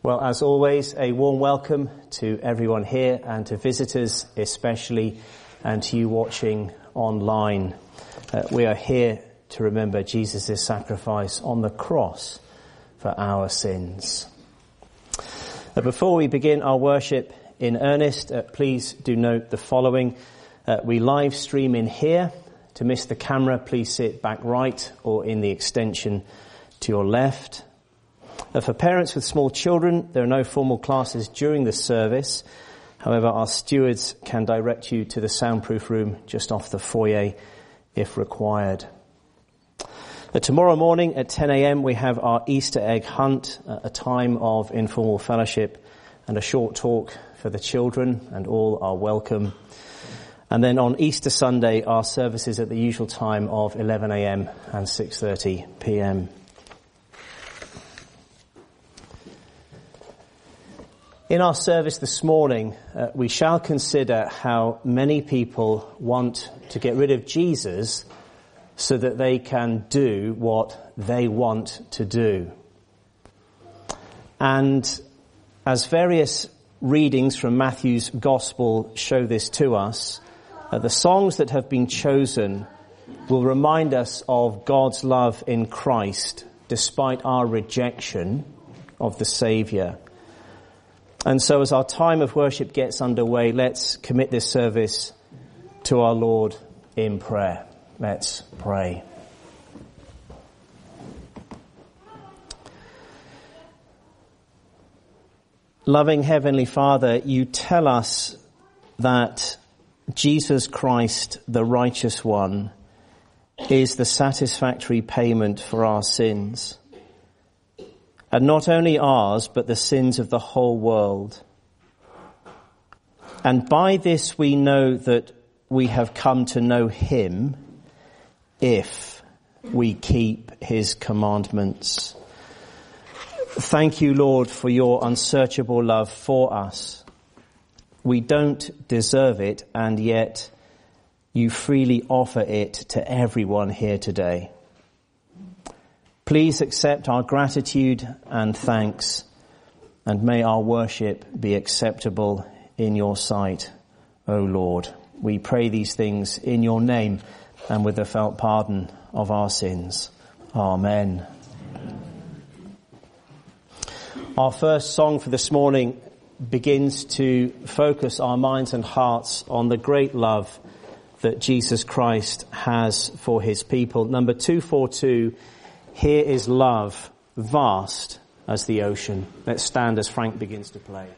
Well, as always, a warm welcome to everyone here and to visitors especially, and to you watching online. We are here to remember Jesus' sacrifice on the cross for our sins. Before we begin our worship in earnest, please do note the following. We live stream in here. To miss the camera, please sit back right or in the extension to your left. For parents with small children, there are no formal classes during the service. However, our stewards can direct you to the soundproof room just off the foyer if required. Tomorrow morning at 10 a.m. we have our Easter egg hunt, a time of informal fellowship and a short talk for the children, and all are welcome. And then on Easter Sunday, our services at the usual time of 11 a.m. and 6:30 p.m. In our service this morning, we shall consider how many people want to get rid of Jesus so that they can do what they want to do. And as various readings from Matthew's Gospel show this to us, the songs that have been chosen will remind us of God's love in Christ despite our rejection of the Saviour. And so as our time of worship gets underway, let's commit this service to our Lord in prayer. Let's pray. Loving Heavenly Father, you tell us that Jesus Christ, the righteous one, is the satisfactory payment for our sins. And not only ours, but the sins of the whole world. And by this we know that we have come to know him if we keep his commandments. Thank you, Lord, for your unsearchable love for us. We don't deserve it, and yet you freely offer it to everyone here today. Please accept our gratitude and thanks, and may our worship be acceptable in your sight, O Lord. We pray these things in your name and with the felt pardon of our sins. Amen. Our first song for this morning begins to focus our minds and hearts on the great love that Jesus Christ has for his people. Number 242, Here is Love, Vast as the Ocean. Let's stand as Frank begins to play.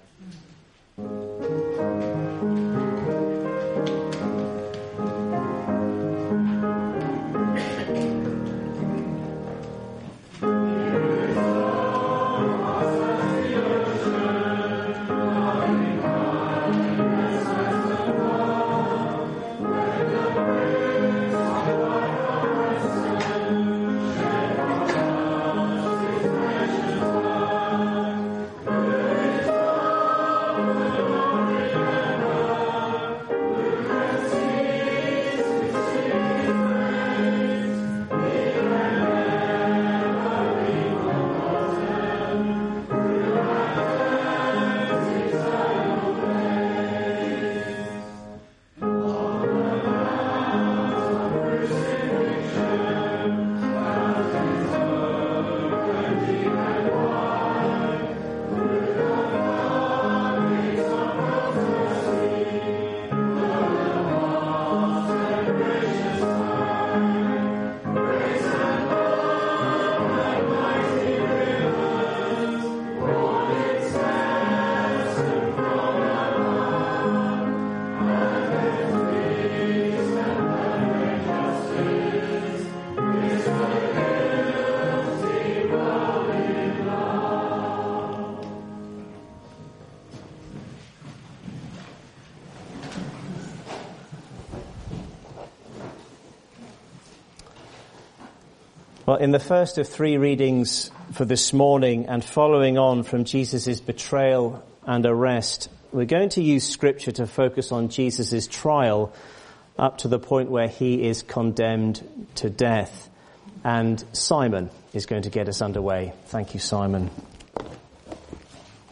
Well, in the first of three readings for this morning, and following on from Jesus' betrayal and arrest, we're going to use Scripture to focus on Jesus' trial up to the point where he is condemned to death. And Simon is going to get us underway. Thank you, Simon.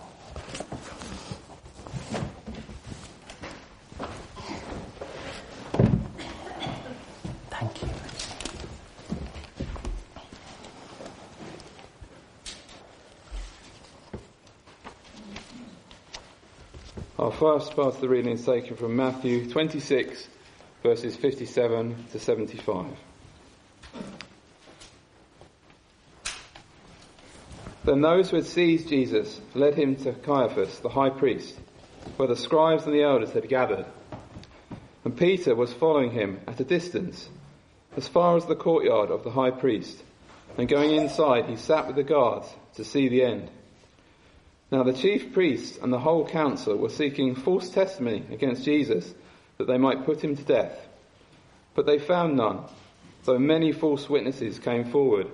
Our first part of the reading is taken from Matthew 26, verses 57 to 75. Then those who had seized Jesus led him to Caiaphas, the high priest, where the scribes and the elders had gathered. And Peter was following him at a distance, as far as the courtyard of the high priest. And going inside, he sat with the guards to see the end. Now the chief priests and the whole council were seeking false testimony against Jesus, that they might put him to death. But they found none, though many false witnesses came forward.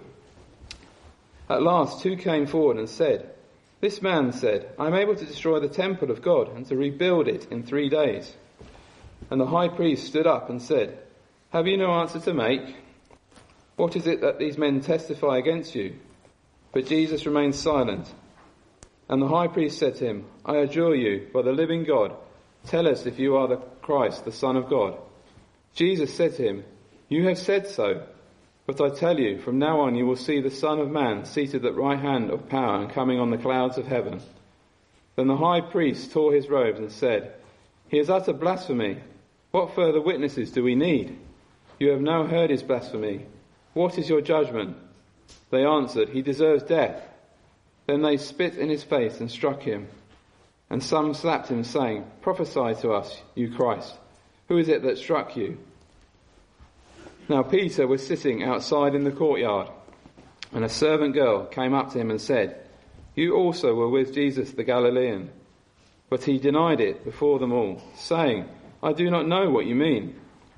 At last 2 came forward and said, "This man said, I am able to destroy the temple of God and to rebuild it in 3 days." And the high priest stood up and said, "Have you no answer to make? What is it that these men testify against you?" But Jesus remained silent. And the high priest said to him, "I adjure you, by the living God, tell us if you are the Christ, the Son of God." Jesus said to him, "You have said so. But I tell you, from now on you will see the Son of Man seated at the right hand of power and coming on the clouds of heaven." Then the high priest tore his robes and said, "He has uttered blasphemy. What further witnesses do we need? You have now heard his blasphemy. What is your judgment?" They answered, "He deserves death." Then they spit in his face and struck him. And some slapped him, saying, "Prophesy to us, you Christ. Who is it that struck you?" Now Peter was sitting outside in the courtyard, and a servant girl came up to him and said, "You also were with Jesus the Galilean." But he denied it before them all, saying, "I do not know what you mean."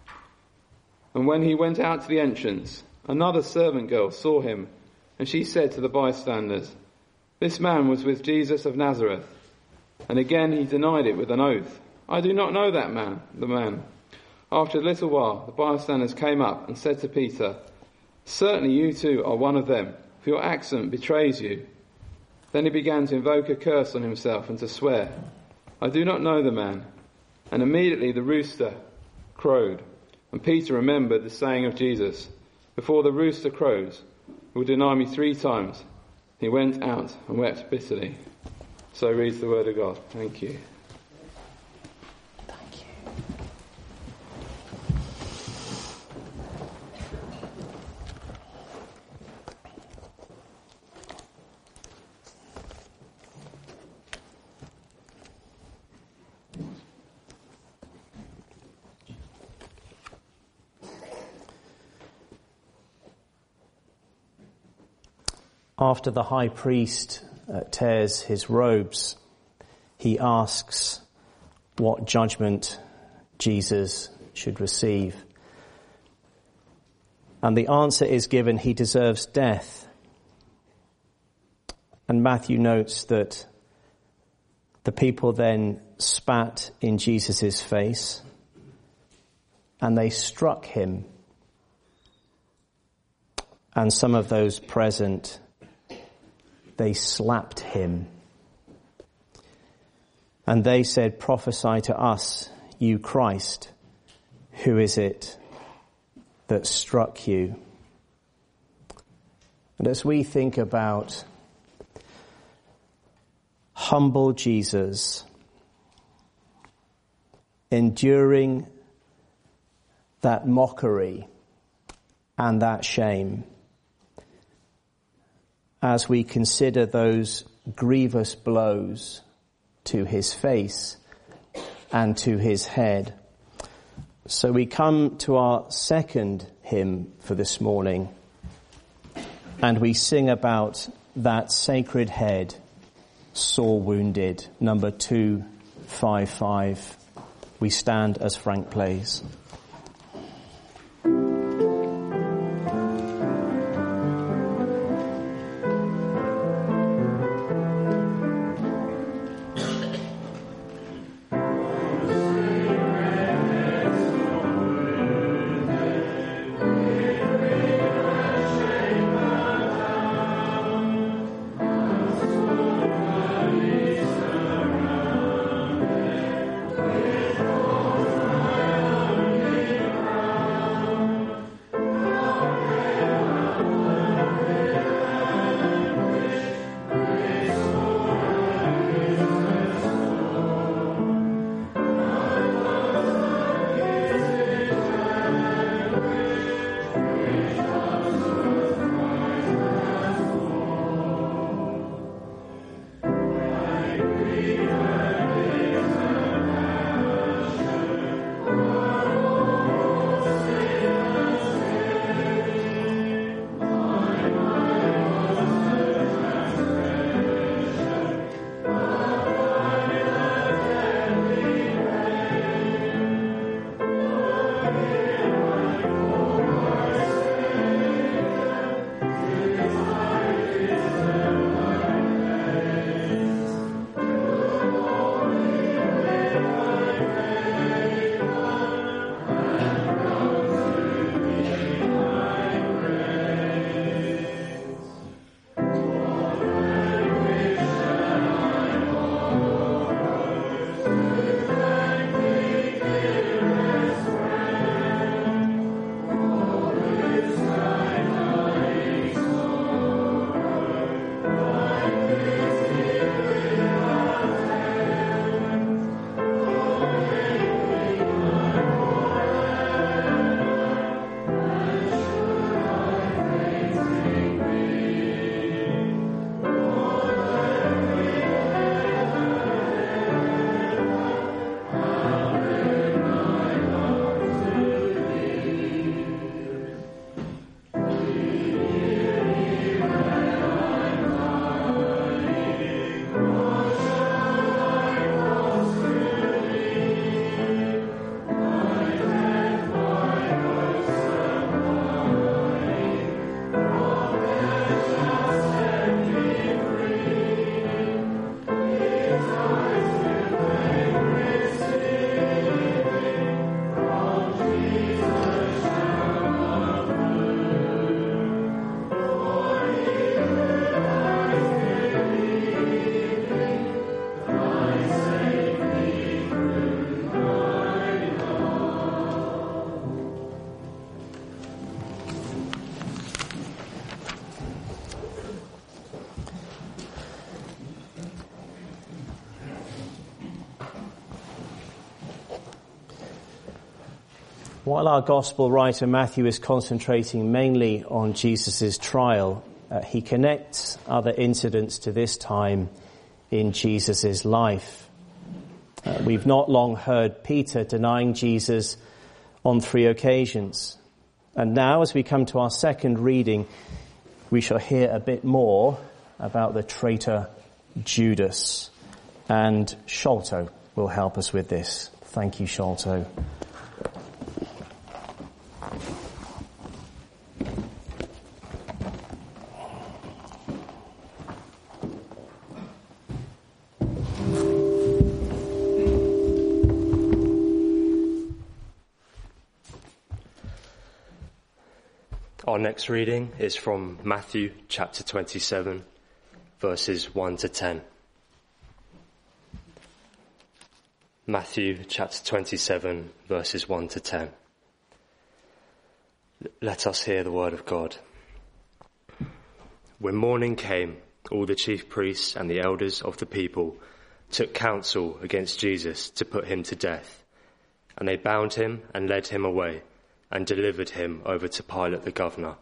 And when he went out to the entrance, another servant girl saw him, and she said to the bystanders, "This man was with Jesus of Nazareth." And again he denied it with an oath, "I do not know the man. After a little while, the bystanders came up and said to Peter, "Certainly you too are one of them, for your accent betrays you." Then he began to invoke a curse on himself and to swear, "I do not know the man." And immediately the rooster crowed. And Peter remembered the saying of Jesus, "Before the rooster crows, you will deny me 3 times." He went out and wept bitterly. So reads the word of God. Thank you. Thank you. After the high priest tears his robes, he asks what judgment Jesus should receive. And the answer is given, he deserves death. And Matthew notes that the people then spat in Jesus' face and they struck him. And some of those present, they slapped him. And they said, "Prophesy to us, you Christ. Who is it that struck you?" And as we think about humble Jesus enduring that mockery and that shame, as we consider those grievous blows to his face and to his head. So we come to our second hymn for this morning, and we sing about that sacred head, sore wounded, number 255. We stand as Frank plays. While our gospel writer Matthew is concentrating mainly on Jesus' trial, he connects other incidents to this time in Jesus' life. We've not long heard Peter denying Jesus on 3 occasions. And now, as we come to our second reading, we shall hear a bit more about the traitor Judas. And Sholto will help us with this. Thank you, Sholto. Our next reading is from Matthew chapter 27, verses 1 to 10. Matthew chapter 27, verses 1 to 10. Let us hear the word of God. When morning came, all the chief priests and the elders of the people took counsel against Jesus to put him to death. And they bound him and led him away and delivered him over to Pilate the governor.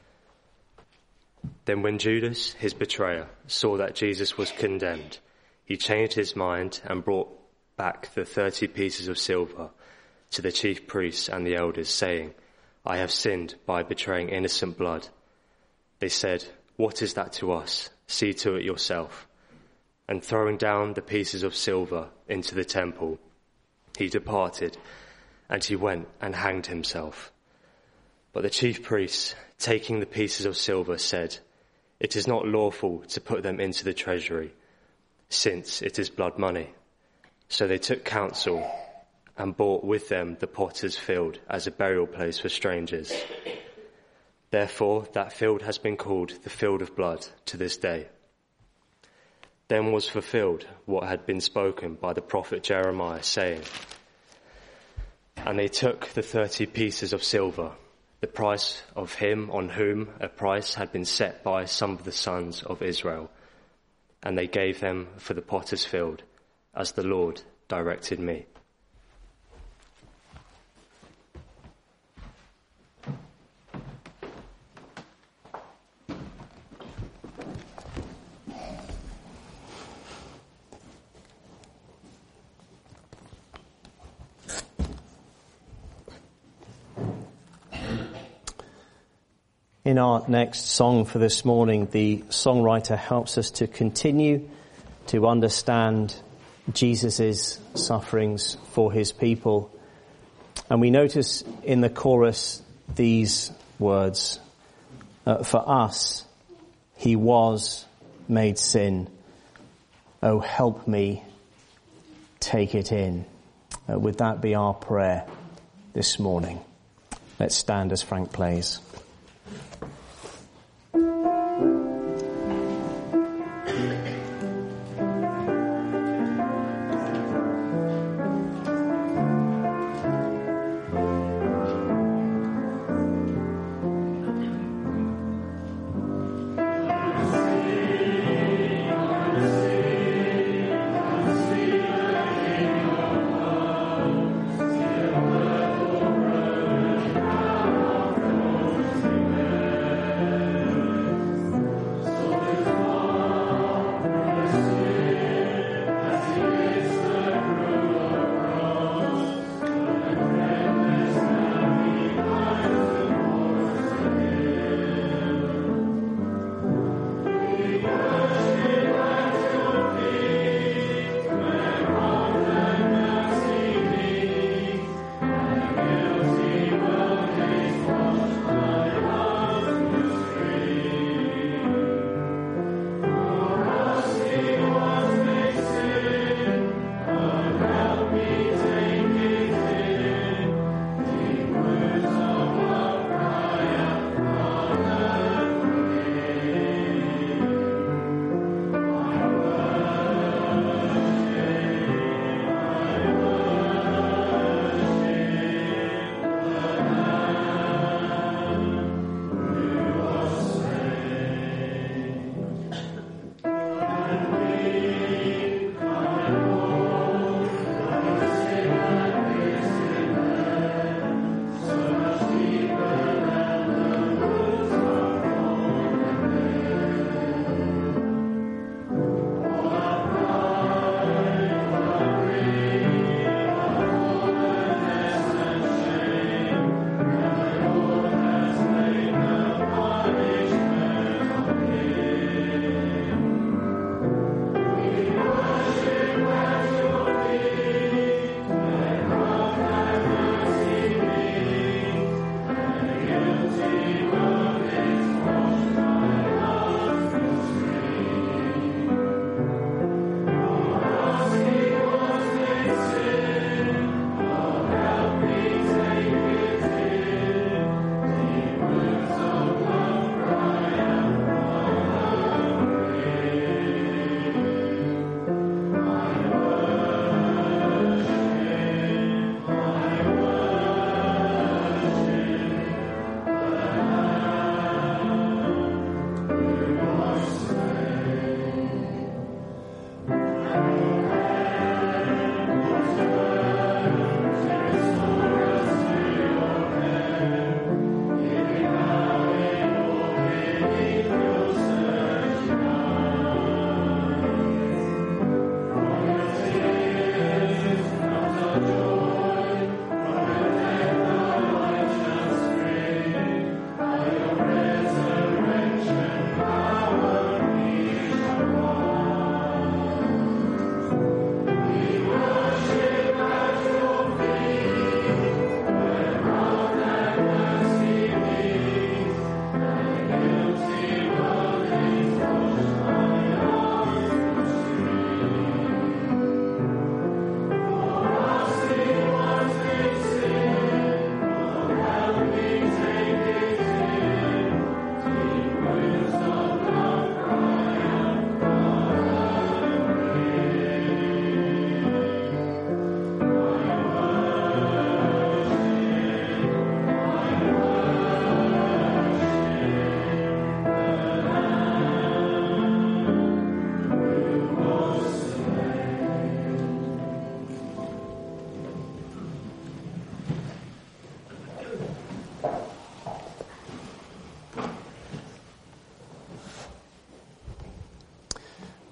Then when Judas, his betrayer, saw that Jesus was condemned, he changed his mind and brought back the 30 pieces of silver to the chief priests and the elders, saying, I have sinned by betraying innocent blood. They said, What is that to us? See to it yourself. And throwing down the pieces of silver into the temple, he departed, and he went and hanged himself. But the chief priests, taking the pieces of silver, said, It is not lawful to put them into the treasury, since it is blood money. So they took counsel and bought with them the potter's field as a burial place for strangers. Therefore that field has been called the field of blood to this day. Then was fulfilled what had been spoken by the prophet Jeremiah, saying, And they took the 30 pieces of silver, the price of him on whom a price had been set by some of the sons of Israel, and they gave them for the potter's field, as the Lord directed me. In our next song for this morning, the songwriter helps us to continue to understand Jesus' sufferings for his people. And we notice in the chorus these words, for us, he was made sin. Oh, help me take it in. Would that be our prayer this morning? Let's stand as Frank plays.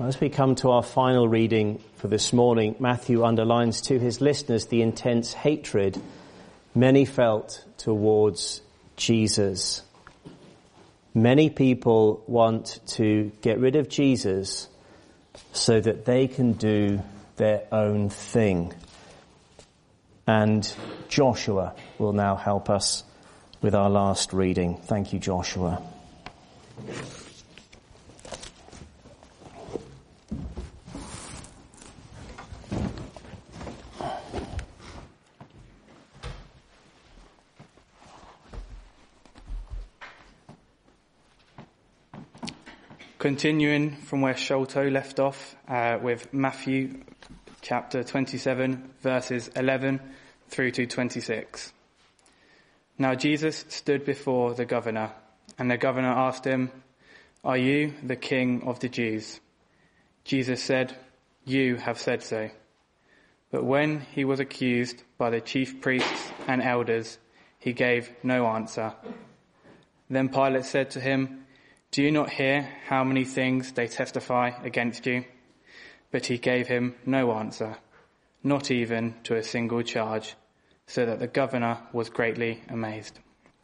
As we come to our final reading for this morning, Matthew underlines to his listeners the intense hatred many felt towards Jesus. Many people want to get rid of Jesus so that they can do their own thing. And Joshua will now help us with our last reading. Thank you, Joshua. Continuing from where Sholto left off with Matthew chapter 27 verses 11 through to 26. Now Jesus stood before the governor, and the governor asked him, "Are you the king of the Jews?" Jesus said, "You have said so." But when he was accused by the chief priests and elders, he gave no answer. Then Pilate said to him, "Do you not hear how many things they testify against you?" But he gave him no answer, not even to a single charge, so that the governor was greatly amazed.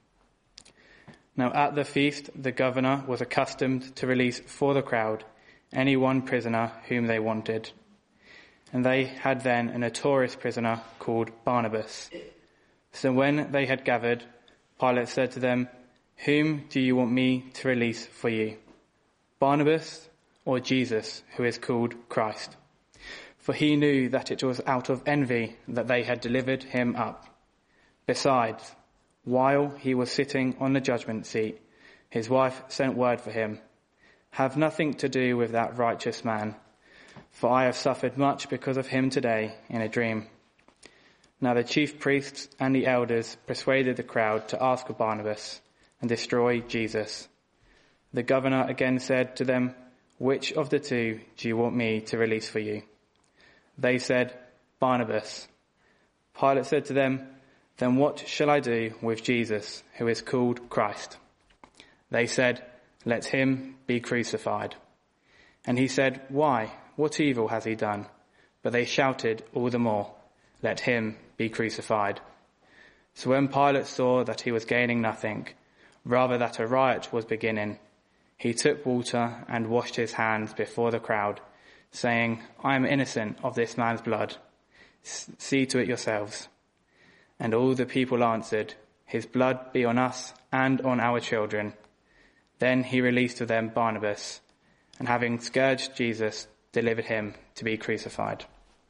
Now at the feast, the governor was accustomed to release for the crowd any one prisoner whom they wanted. And they had then a notorious prisoner called Barnabas. So when they had gathered, Pilate said to them, "Whom do you want me to release for you, Barnabas or Jesus, who is called Christ?" For he knew that it was out of envy that they had delivered him up. Besides, while he was sitting on the judgment seat, his wife sent word for him, "Have nothing to do with that righteous man, for I have suffered much because of him today in a dream." Now the chief priests and the elders persuaded the crowd to ask for Barnabas and destroy Jesus. The governor again said to them, "Which of the two do you want me to release for you?" They said, "Barnabas." Pilate said to them, "Then what shall I do with Jesus, who is called Christ?" They said, "Let him be crucified." And he said, "Why? What evil has he done?" But they shouted all the more, "Let him be crucified." So when Pilate saw that he was gaining nothing, rather that a riot was beginning, he took water and washed his hands before the crowd, saying, "I am innocent of this man's blood. See to it yourselves." And all the people answered, "His blood be on us and on our children." Then he released to them Barnabas, and having scourged Jesus, delivered him to be crucified.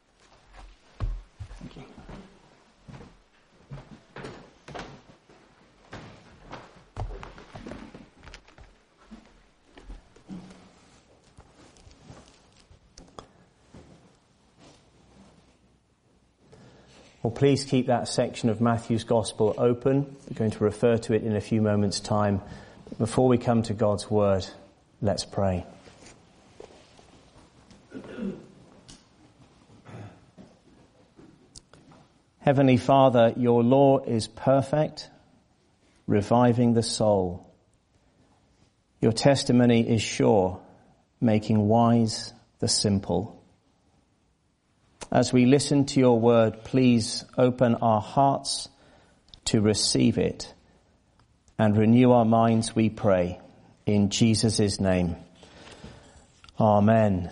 Thank you. Well, please keep that section of Matthew's Gospel open. We're going to refer to it in a few moments' time. But before we come to God's Word, let's pray. Heavenly Father, your law is perfect, reviving the soul. Your testimony is sure, making wise the simple. As we listen to your word, please open our hearts to receive it and renew our minds, we pray, in Jesus' name. Amen.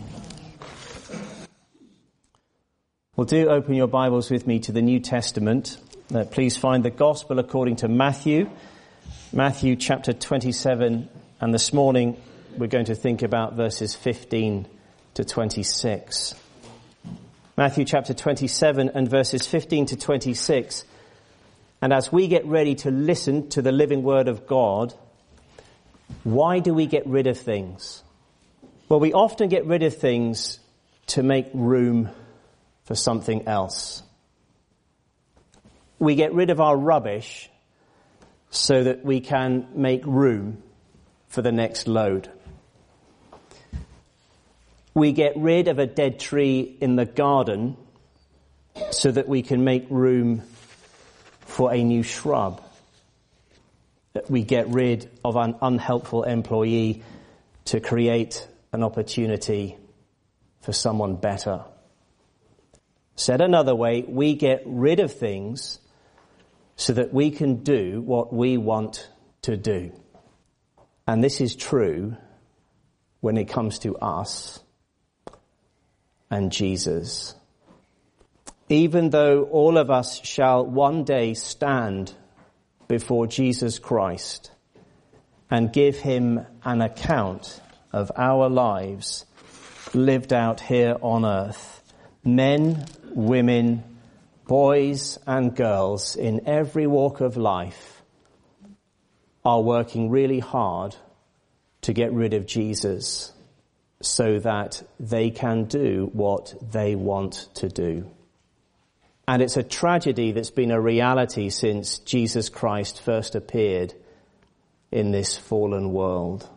Well, do open your Bibles with me to the New Testament. Please find the Gospel according to Matthew chapter 27, and this morning we're going to think about verses 15 to 26. Matthew chapter 27 and verses 15 to 26. And as we get ready to listen to the living word of God, why do we get rid of things? Well, we often get rid of things to make room for something else. We get rid of our rubbish so that we can make room for the next load. We get rid of a dead tree in the garden so that we can make room for a new shrub. We get rid of an unhelpful employee to create an opportunity for someone better. Said another way, we get rid of things so that we can do what we want to do. And this is true when it comes to us and Jesus. Even though all of us shall one day stand before Jesus Christ and give him an account of our lives lived out here on earth, men, women, boys and girls in every walk of life are working really hard to get rid of Jesus so that they can do what they want to do. And it's a tragedy that's been a reality since Jesus Christ first appeared in this fallen world.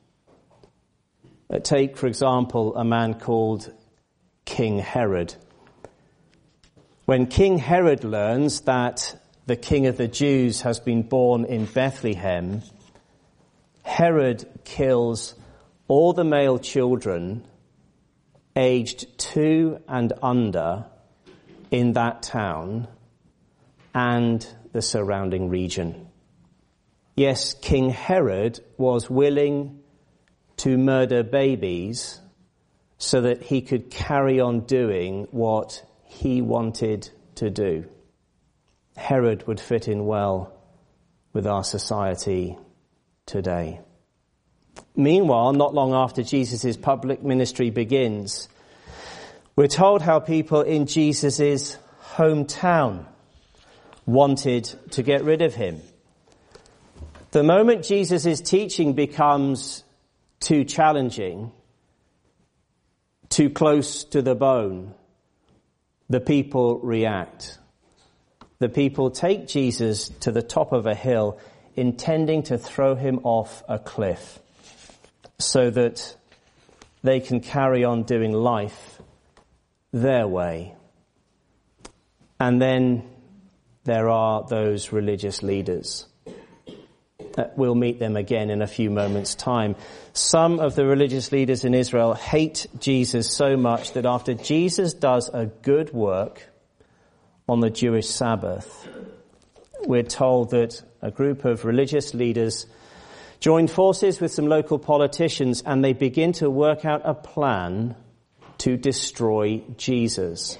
Take, for example, a man called King Herod. When King Herod learns that the King of the Jews has been born in Bethlehem, Herod kills all the male children aged 2 and under in that town and the surrounding region. Yes, King Herod was willing to murder babies so that he could carry on doing what he wanted to do. Herod would fit in well with our society today. Meanwhile, not long after Jesus' public ministry begins, we're told how people in Jesus' hometown wanted to get rid of him. The moment Jesus' teaching becomes too challenging, too close to the bone, the people react. The people take Jesus to the top of a hill, intending to throw him off a cliff so that they can carry on doing life their way. And then there are those religious leaders. We'll meet them again in a few moments' time. Some of the religious leaders in Israel hate Jesus so much that after Jesus does a good work on the Jewish Sabbath, we're told that a group of religious leaders join forces with some local politicians and they begin to work out a plan to destroy Jesus.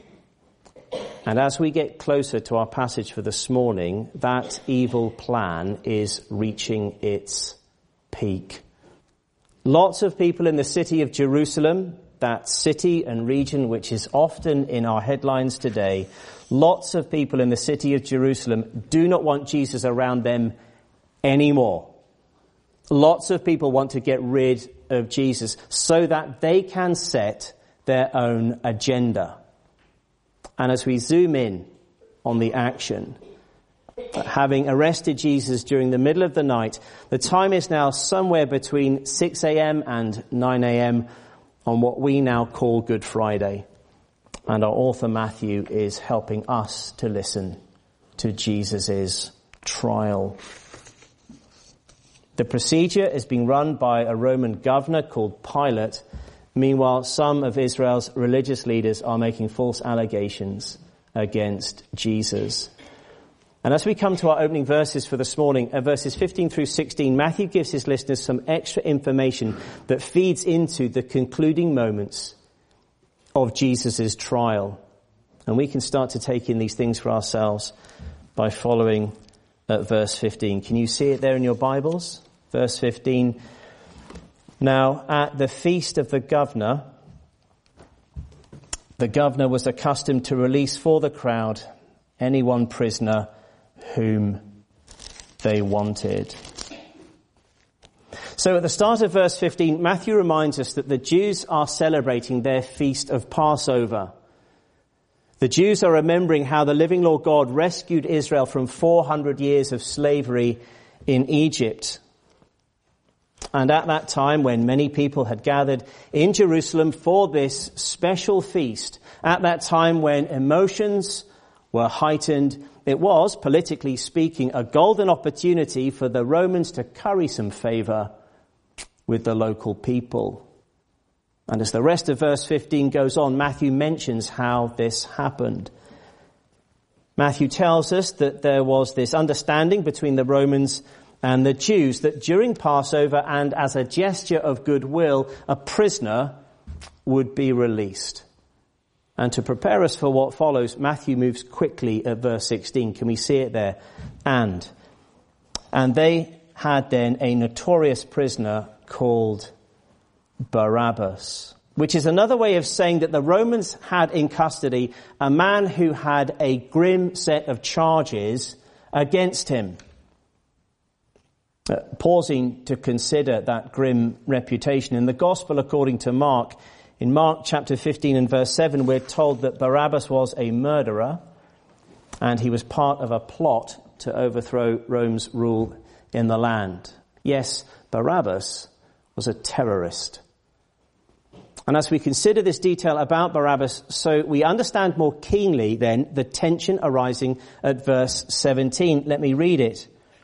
And as we get closer to our passage for this morning, that evil plan is reaching its peak. Lots of people in the city of Jerusalem, that city and region which is often in our headlines today, lots of people in the city of Jerusalem do not want Jesus around them anymore. Lots of people want to get rid of Jesus so that they can set their own agenda. And as we zoom in on the action, having arrested Jesus during the middle of the night, the time is now somewhere between 6 a.m. and 9 a.m. on what we now call Good Friday. And our author Matthew is helping us to listen to Jesus' trial. The procedure is being run by a Roman governor called Pilate. Meanwhile, some of Israel's religious leaders are making false allegations against Jesus. And as we come to our opening verses for this morning, verses 15 through 16, Matthew gives his listeners some extra information that feeds into the concluding moments of Jesus' trial. And we can start to take in these things for ourselves by following at verse 15. Can you see it there in your Bibles? Verse 15. Now, at the feast of the governor was accustomed to release for the crowd any one prisoner whom they wanted. So at the start of verse 15, Matthew reminds us that the Jews are celebrating their feast of Passover. The Jews are remembering how the living Lord God rescued Israel from 400 years of slavery in Egypt. And at that time, when many people had gathered in Jerusalem for this special feast, at that time when emotions were heightened, it was, politically speaking, a golden opportunity for the Romans to curry some favor with the local people. And as the rest of verse 15 goes on, Matthew mentions how this happened. Matthew tells us that there was this understanding between the Romans and the Jews that during Passover and as a gesture of goodwill, a prisoner would be released. And to prepare us for what follows, Matthew moves quickly at verse 16. Can we see it there? And they had then a notorious prisoner called Barabbas, which is another way of saying that the Romans had in custody a man who had a grim set of charges against him. Pausing to consider that grim reputation. In the Gospel according to Mark, in Mark chapter 15 and verse 7, we're told that Barabbas was a murderer and he was part of a plot to overthrow Rome's rule in the land. Yes, Barabbas was a terrorist. And as we consider this detail about Barabbas, so we understand more keenly then the tension arising at verse 17. Let me read it.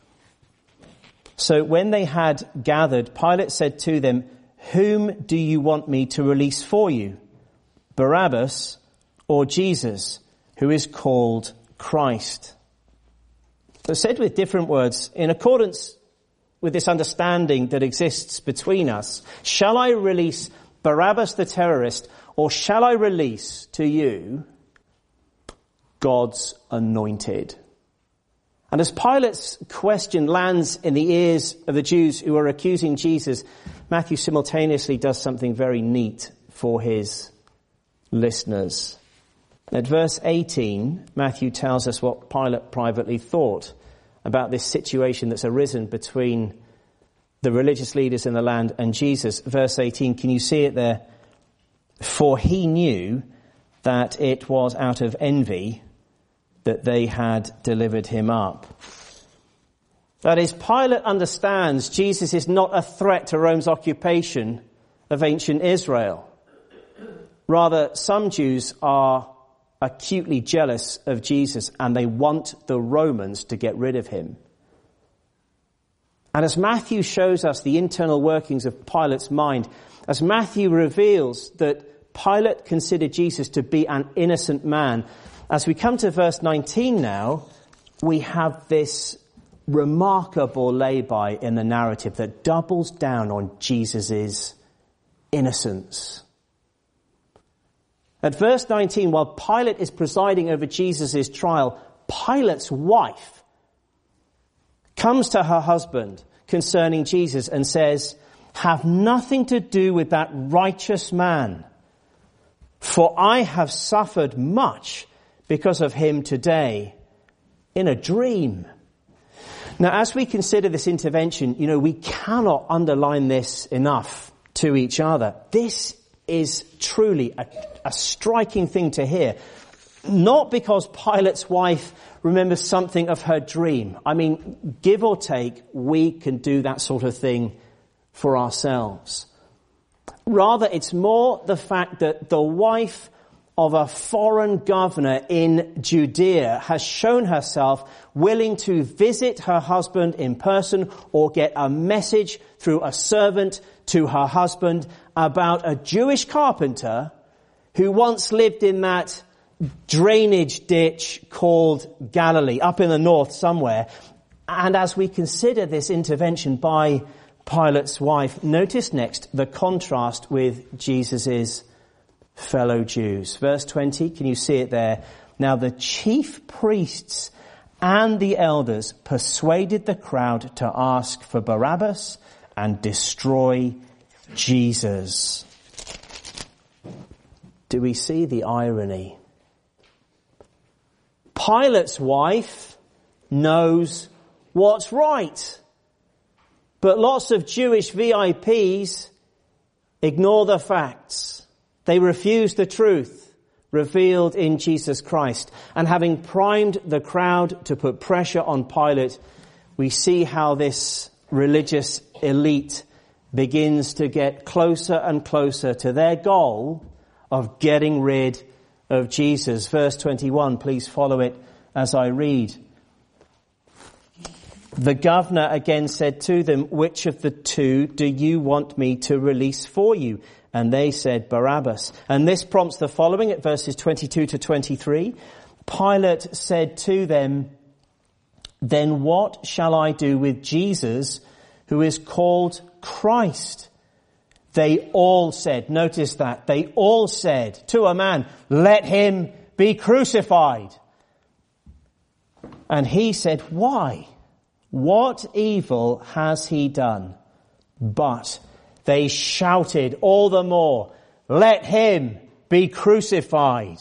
So when they had gathered, Pilate said to them, "Whom do you want me to release for you, Barabbas or Jesus, who is called Christ?" So said with different words, in accordance with this understanding that exists between us, shall I release Barabbas the terrorist, or shall I release to you God's anointed? And as Pilate's question lands in the ears of the Jews who are accusing Jesus, Matthew simultaneously does something very neat for his listeners. At verse 18, Matthew tells us what Pilate privately thought about this situation that's arisen between the religious leaders in the land and Jesus. Verse 18, can you see it there? For he knew that it was out of envy that they had delivered him up. That is, Pilate understands Jesus is not a threat to Rome's occupation of ancient Israel. Rather, some Jews are acutely jealous of Jesus and they want the Romans to get rid of him. And as Matthew shows us the internal workings of Pilate's mind, as Matthew reveals that Pilate considered Jesus to be an innocent man, as we come to verse 19 now, we have this remarkable lay-by in the narrative that doubles down on Jesus' innocence. At verse 19, while Pilate is presiding over Jesus' trial, Pilate's wife comes to her husband concerning Jesus and says, "Have nothing to do with that righteous man, for I have suffered much because of him today in a dream." Now, as we consider this intervention, we cannot underline this enough to each other. This is truly a striking thing to hear. Not because Pilate's wife remembers something of her dream. I mean, give or take, we can do that sort of thing for ourselves. Rather, it's more the fact that the wife of a foreign governor in Judea has shown herself willing to visit her husband in person or get a message through a servant to her husband about a Jewish carpenter who once lived in that drainage ditch called Galilee, up in the north somewhere. And as we consider this intervention by Pilate's wife, notice next the contrast with Jesus' fellow Jews. Verse 20, can you see it there? Now the chief priests and the elders persuaded the crowd to ask for Barabbas and destroy Jesus. Do we see the irony? Pilate's wife knows what's right, but lots of Jewish VIPs ignore the facts. They refuse the truth revealed in Jesus Christ. And having primed the crowd to put pressure on Pilate, we see how this religious elite begins to get closer and closer to their goal of getting rid of Jesus. Verse 21, please follow it as I read. The governor again said to them, "Which of the two do you want me to release for you?" And they said, Barabbas. And this prompts the following at verses 22 to 23. Pilate said to them, then what shall I do with Jesus, who is called Christ? They all said, notice that, they all said to a man, let him be crucified. And he said, why? What evil has he done? But they shouted all the more, let him be crucified.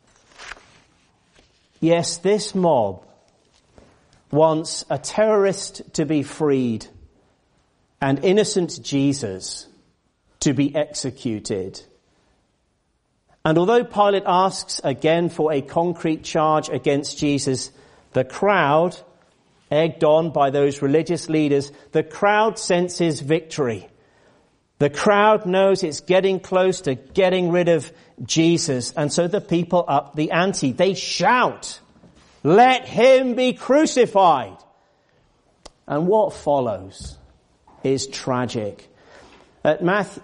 Yes, this mob wants a terrorist to be freed and innocent Jesus to be executed. And although Pilate asks again for a concrete charge against Jesus, the crowd, egged on by those religious leaders, the crowd senses victory. The crowd knows it's getting close to getting rid of Jesus. And so the people up the ante. They shout, let him be crucified. And what follows is tragic. At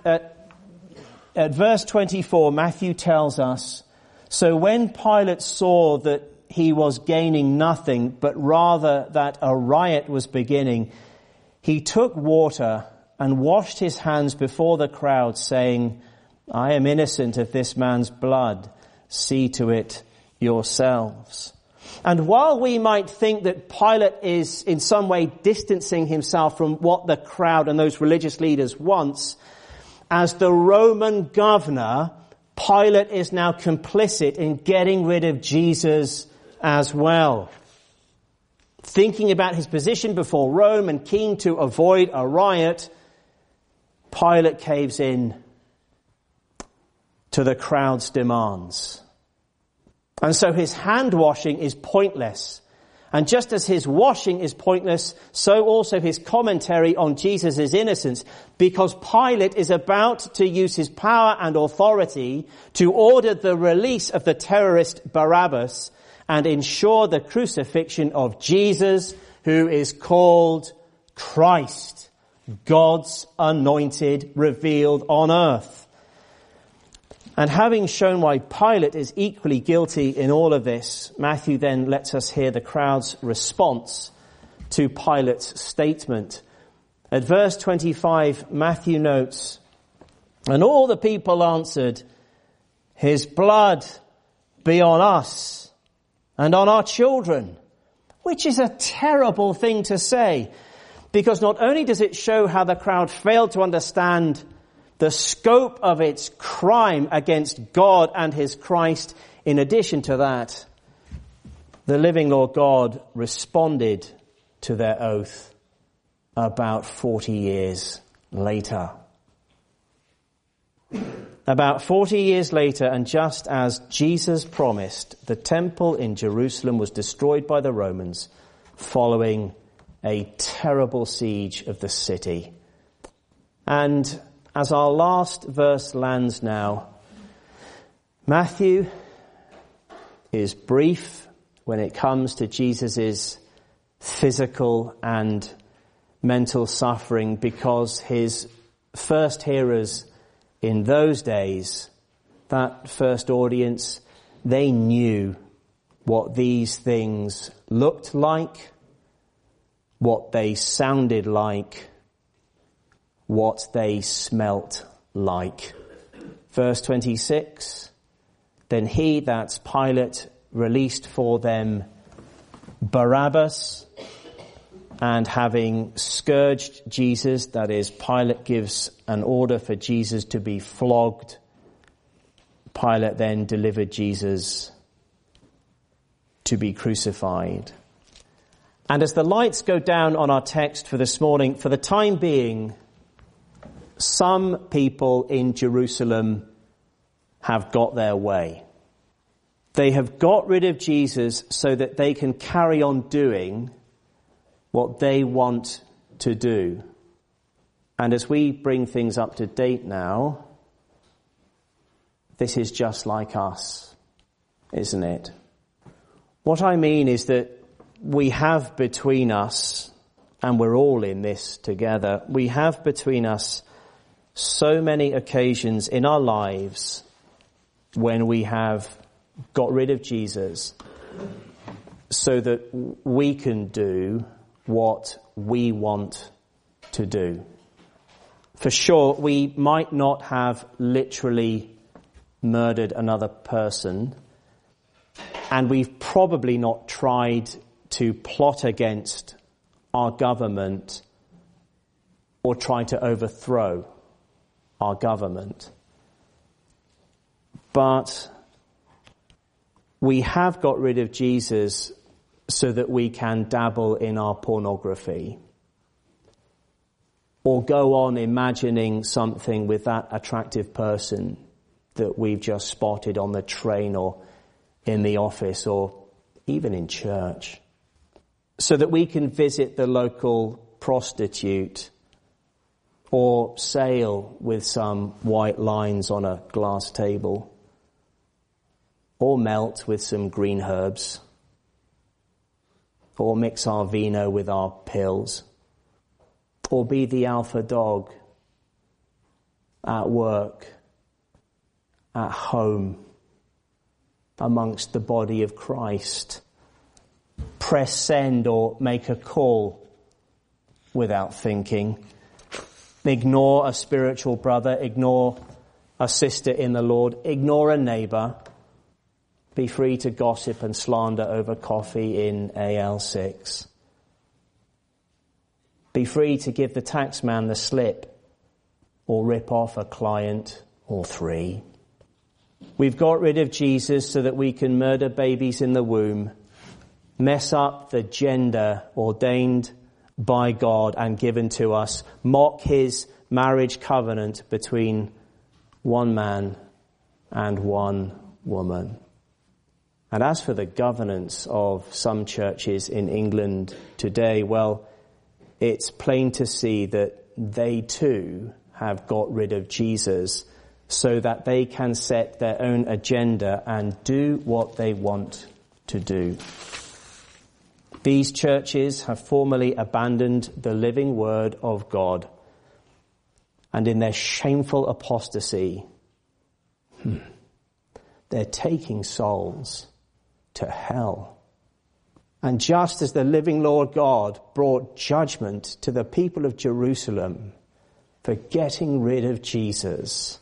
verse 24, Matthew tells us, so when Pilate saw that he was gaining nothing, but rather that a riot was beginning, he took water and washed his hands before the crowd, saying, I am innocent of this man's blood. See to it yourselves. And while we might think that Pilate is in some way distancing himself from what the crowd and those religious leaders wants, as the Roman governor, Pilate is now complicit in getting rid of Jesus as well. Thinking about his position before Rome and keen to avoid a riot, Pilate caves in to the crowd's demands. And so his hand washing is pointless. And just as his washing is pointless, so also his commentary on Jesus' innocence, because Pilate is about to use his power and authority to order the release of the terrorist Barabbas and ensure the crucifixion of Jesus, who is called Christ, God's anointed, revealed on earth. And having shown why Pilate is equally guilty in all of this, Matthew then lets us hear the crowd's response to Pilate's statement. At verse 25, Matthew notes, and all the people answered, his blood be on us and on our children, which is a terrible thing to say, because not only does it show how the crowd failed to understand the scope of its crime against God and his Christ, in addition to that, the living Lord God responded to their oath about 40 years later. About 40 years later, and just as Jesus promised, the temple in Jerusalem was destroyed by the Romans following a terrible siege of the city. And as our last verse lands now, Matthew is brief when it comes to Jesus' physical and mental suffering, because his first hearers in those days, that first audience, they knew what these things looked like, what they sounded like, what they smelt like. Verse 26, then he, that's Pilate, released for them Barabbas, and having scourged Jesus, that is, Pilate gives an order for Jesus to be flogged. Pilate then delivered Jesus to be crucified. And as the lights go down on our text for this morning, for the time being, some people in Jerusalem have got their way. They have got rid of Jesus so that they can carry on doing what they want to do. And as we bring things up to date now, this is just like us, isn't it? What I mean is that we have between us, and we're all in this together, we have between us so many occasions in our lives when we have got rid of Jesus so that we can do what we want to do. For sure, we might not have literally murdered another person, and we've probably not tried to plot against our government or try to overthrow our government. But we have got rid of Jesus so that we can dabble in our pornography or go on imagining something with that attractive person that we've just spotted on the train or in the office or even in church, so that we can visit the local prostitute or sail with some white lines on a glass table, or melt with some green herbs, or mix our vino with our pills, or be the alpha dog at work, at home, amongst the body of Christ. Press send or make a call without thinking. Ignore a spiritual brother, ignore a sister in the Lord, ignore a neighbour. Be free to gossip and slander over coffee in AL6. Be free to give the taxman the slip or rip off a client or three. We've got rid of Jesus so that we can murder babies in the womb, mess up the gender ordained by God and given to us, mock his marriage covenant between one man and one woman. And as for the governance of some churches in England today, well, it's plain to see that they too have got rid of Jesus so that they can set their own agenda and do what they want to do. These churches have formally abandoned the living word of God, and in their shameful apostasy, they're taking souls to hell. And just as the living Lord God brought judgment to the people of Jerusalem for getting rid of Jesus,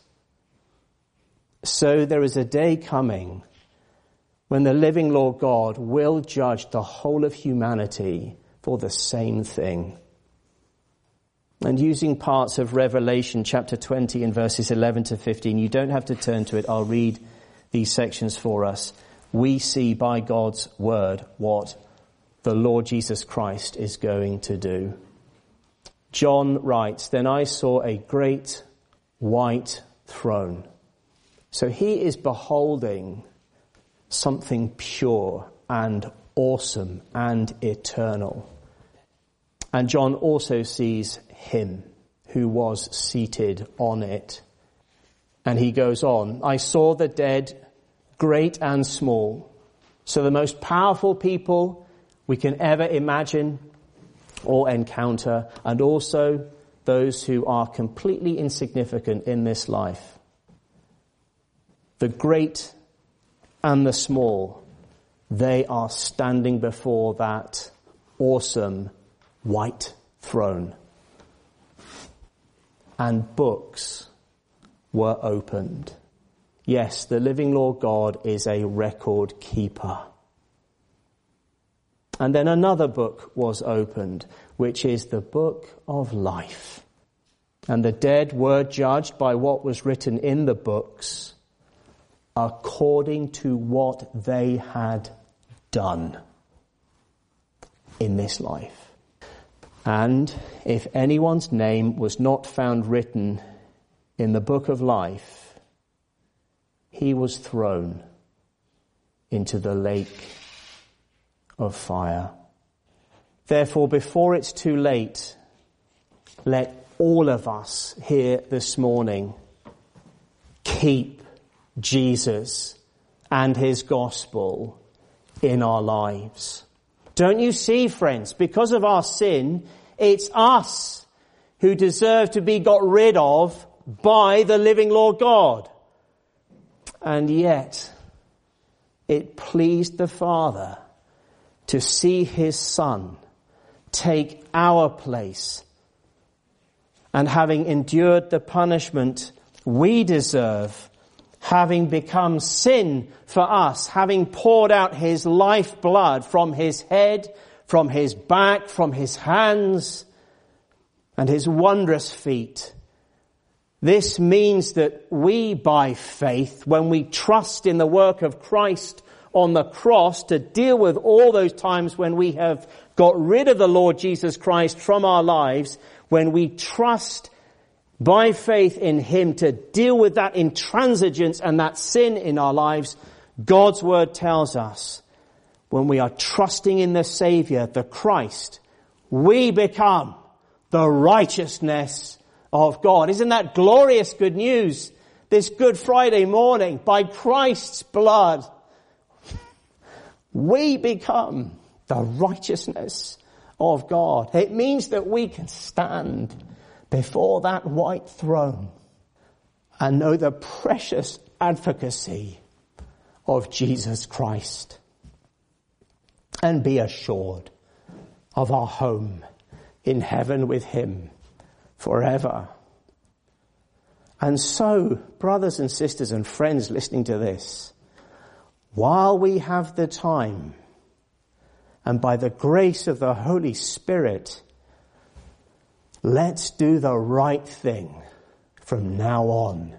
so there is a day coming when the living Lord God will judge the whole of humanity for the same thing. And using parts of Revelation chapter 20 and verses 11 to 15, you don't have to turn to it, I'll read these sections for us. We see by God's word what the Lord Jesus Christ is going to do. John writes, "Then I saw a great white throne." So he is beholding something pure and awesome and eternal. And John also sees him who was seated on it. And he goes on, "I saw the dead, great and small." So the most powerful people we can ever imagine or encounter, and also those who are completely insignificant in this life. The great and the small, they are standing before that awesome white throne. And books were opened. Yes, the living Lord God is a record keeper. And then another book was opened, which is the book of life. And the dead were judged by what was written in the books according to what they had done in this life. And if anyone's name was not found written in the book of life, he was thrown into the lake of fire. Therefore, before it's too late, let all of us here this morning keep Jesus and his gospel in our lives. Don't you see, friends, because of our sin, it's us who deserve to be got rid of by the living Lord God. And yet, it pleased the Father to see his Son take our place, and having endured the punishment we deserve, having become sin for us, having poured out his life blood from his head, from his back, from his hands, and his wondrous feet. This means that we, by faith, when we trust in the work of Christ on the cross to deal with all those times when we have got rid of the Lord Jesus Christ from our lives, when we trust by faith in him to deal with that intransigence and that sin in our lives, God's word tells us when we are trusting in the Savior, the Christ, we become the righteousness of God. Isn't that glorious good news this Good Friday morning? By Christ's blood, we become the righteousness of God. It means that we can stand before that white throne and know the precious advocacy of Jesus Christ and be assured of our home in heaven with him forever. And so, brothers and sisters and friends listening to this, while we have the time, and by the grace of the Holy Spirit, let's do the right thing from now on.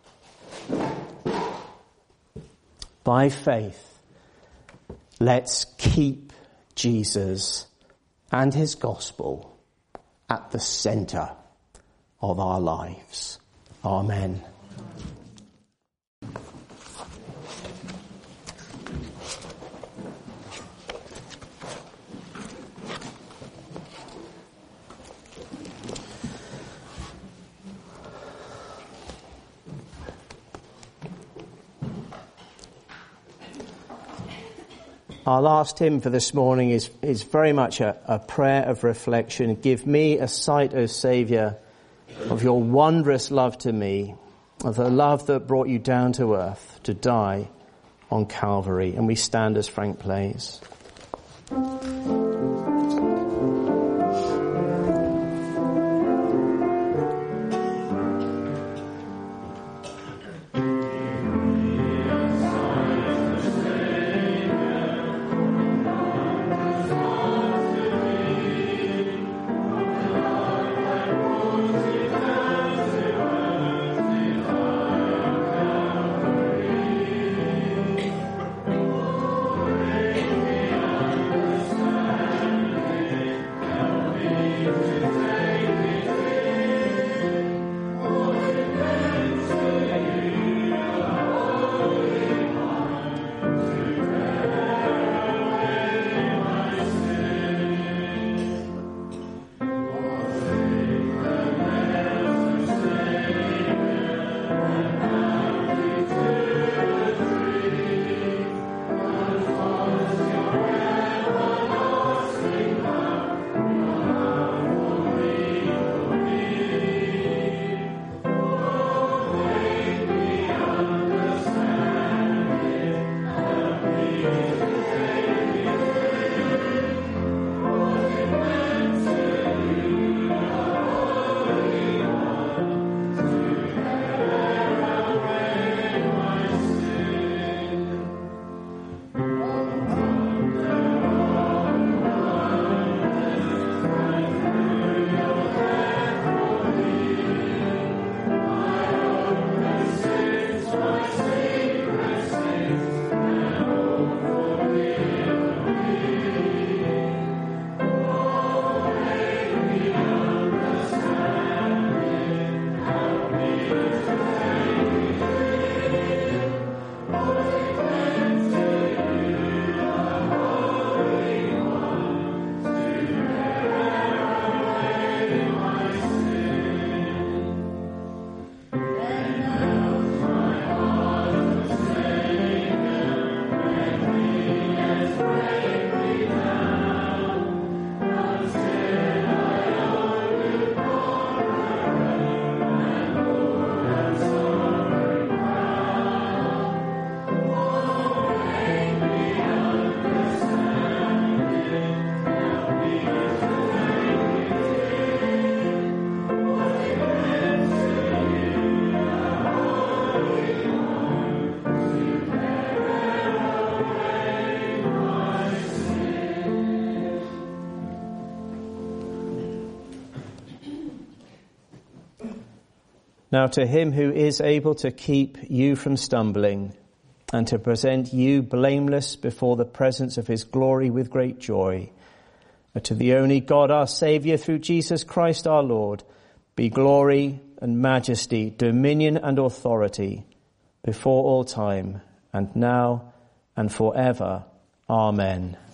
By faith, let's keep Jesus and his gospel at the center of our lives. Amen. Our last hymn for this morning is very much a prayer of reflection. Give me a sight, O Saviour, of your wondrous love to me, of the love that brought you down to earth to die on Calvary. And we stand as Frank plays. Now to him who is able to keep you from stumbling and to present you blameless before the presence of his glory with great joy, to the only God our Saviour through Jesus Christ our Lord, be glory and majesty, dominion and authority before all time and now and forever. Amen.